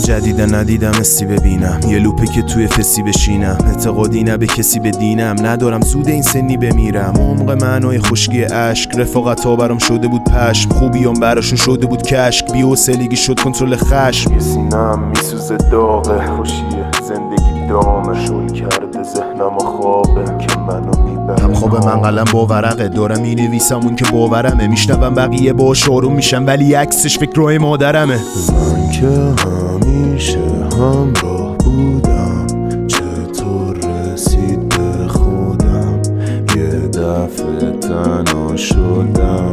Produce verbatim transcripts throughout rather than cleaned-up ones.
جدیده ندیدم اسی ببینم، یه لوپه که توی فسی بشینم، اعتقادی نه به کسی بدینم، ندارم زود این سنی بمیرم. عمق معنای خشکی اشک، رفاقتا برام شده بود پشم، خوبیام براشون شده بود کشک، بی‌حوصلگی شد کنترل خشم. یه سینم میسوزه داغه، خوشیه زندگی دامه، شل کرده ذهنم و خوابه که منو میبره. هم خواب من قلم با ورقه، دارم مینویسم اون که باورمه، میشنوم بقیه باش آروم میشم ولی عکسش فکرای مادرمه. من که همیشه همراه بودم، چطور رسید به خودم یه دفعه تنها شدم.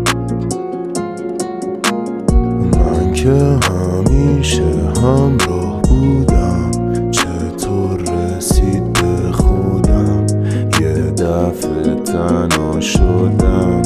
من که همیشه همراه بودم، چطور رسید به خودم یه دفعه تنها شدم.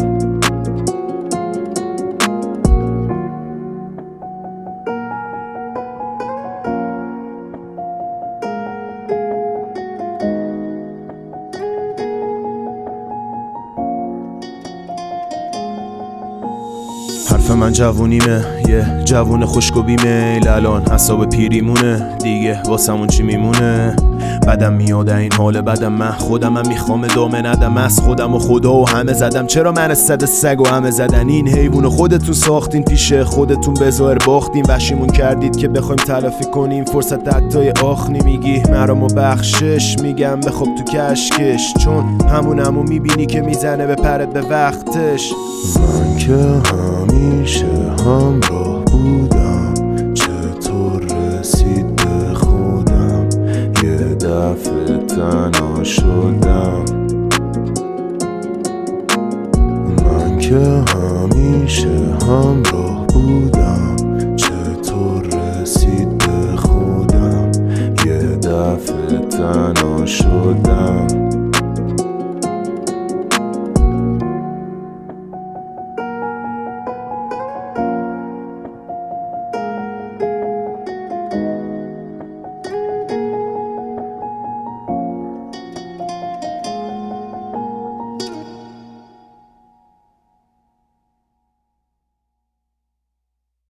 حرف من جوونیمه، یه جوون خوشگو بیمیل، الان حساب پیریمونه دیگه واسمون چی میمونه. بدم میاد این حال بدم، من خودم هم میخوام ادامه ندم، از خودم و خدا و همه زدم، چرا من صد سگ و همه زدن. این حیوانو خودتون ساختین، پیش خودتون بظاهر باختین، وحشیمون کردید که بخوایم تلافی کنیم، فرصت حتی آخ نمیگی مرام و بخشش، میگم بخواب تو کشکش، چون همون همو میبینی که میزنه به پرت به وقتش. من که همیشه همراه بودم، چطور رسید به خودم یه دفعه تنها شدم. من که همیشه هم